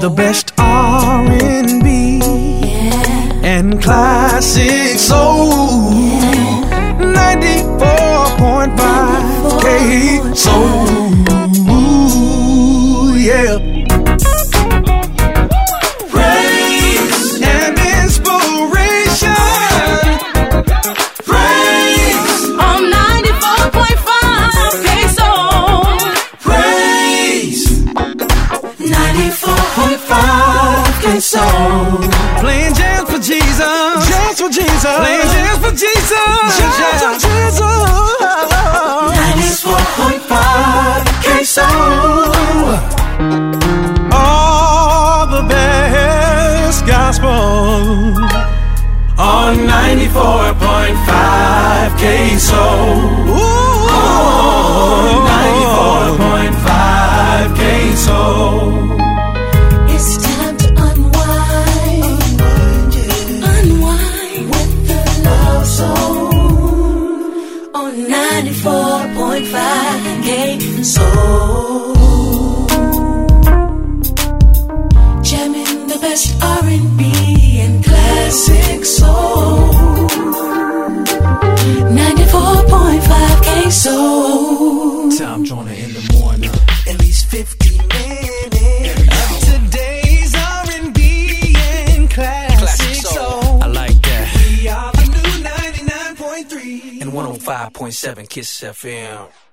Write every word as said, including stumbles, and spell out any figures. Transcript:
The best R and B yeah. and classic soul. Yeah. ninety-four point five K Soul. Yeah. Praise and inspiration. Praise on ninety-four point five K Soul. Praise ninety-four point five K Soul. Playing jams for Jesus. Jams for Jesus. Playing jams for Jesus. Jams for Jesus. ninety-four point five K Soul. All the best gospel on ninety-four point five K Soul. Ooh, ninety-four point five K Soul. It's time to unwind, unwind, yeah. unwind with the love soul on ninety-four point five K Soul. Jamming the best R and B and classic soul. ninety-four point five K Soul. Tom Joyner in the morning. At least fifty minutes. Today's R and B and classic, classic soul. soul. I like that. We are the new ninety-nine point three and one oh five point seven Kiss F M.